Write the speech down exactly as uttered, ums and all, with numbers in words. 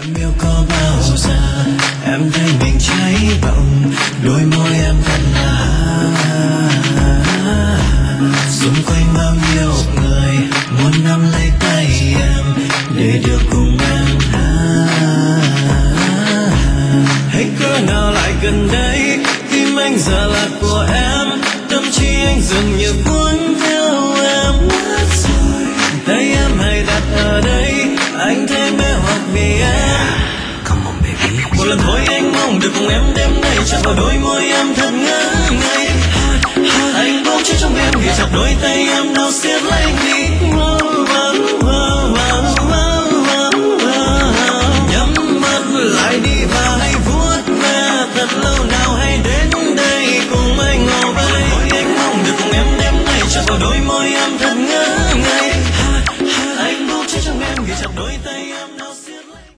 Em yêu có bao giờ em thấy mình cháy bỏng, đôi môi em thật là xung quanh bao nhiêu người muốn nắm lấy tay em để được cùng em hãy cỡ nào lại gần đây, tim anh giờ là của em, tâm trí anh dường như cuốn theo em mất rồi, tay em hãy đặt ở đây, anh thấy mê hoặc vì em. Một lần thôi anh mong được cùng em đêm nay, chạm vào đôi môi em thật ngỡ ngây, anh bỗng chết trong em vì chặt đôi tay em đau xót.